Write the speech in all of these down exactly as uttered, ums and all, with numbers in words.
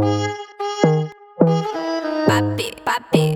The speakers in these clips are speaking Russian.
Papi, papi,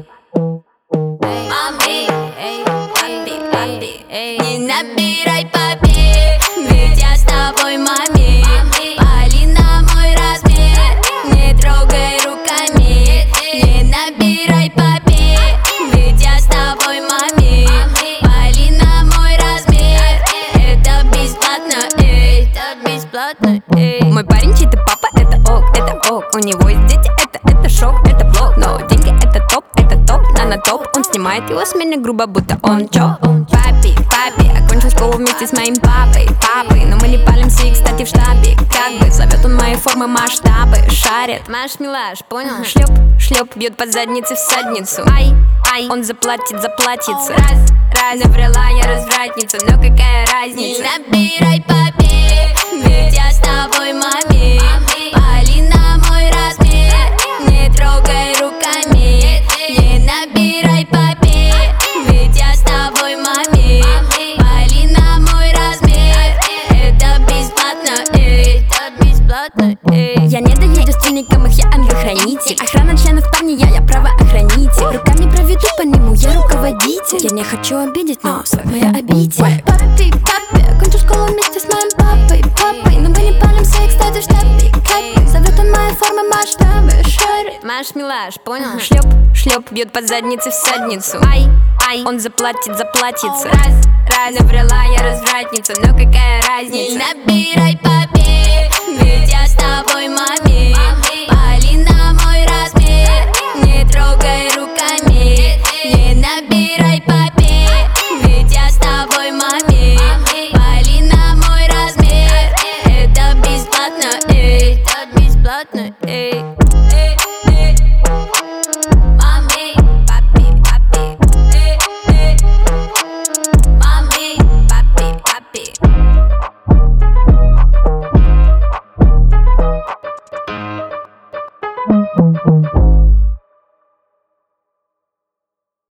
мами, papi, papi, не набирай папи, ведь я с тобой, мами. Пали на мой размер, не трогай руками. Не набирай папи, ведь я с тобой, мами. Пали на мой размер, это бесплатно, эй, это бесплатно, эй. Мой парень чей-то папа, это ок, это ок. У него есть дети, это, это шок, это блог. Но деньги это топ, это топ, нано топ. Он снимает его с меня грубо, будто он чё? Папи, папи, окончил школу вместе с моим папой, папой. Но мы не палимся и, кстати, в штабе. Как бы зовет он мои формы, масштабы, шарит. Маш, милаш, понял? Шлеп, шлеп, бьет по заднице в садницу. Ай, ай, он заплатит, заплатится. Раз, раз, наврала я развратница, но какая разница? Не набирай папи, ведь я с тобой, мами. Пали на мой размер, не трогай руками. Не набирай папи, ведь я с тобой, мами. Пали на мой размер, это бесплатно, эй, это бесплатно, эй. Я не даю девственникам их, я ангел-хранитель. Охрана членов парня, я, я правоохранитель. Руками проведу по нему, я руководитель. Я не хочу обидеть, но свой моя обитель. Папи, папи, окончил школу вместе с моим папой, папой. Но мы не палимся, и, кстати, в штабе. Как зовет он мои формы, масштабы, шарит. Маш, милаш, понял? Шлеп, шлеп, бьет по заднице в садницу. Ай, ай, он заплатит, заплатится. Раз, раз, наврала я развратница, но какая разница? Не набирай папи, ведь я с тобой, мами.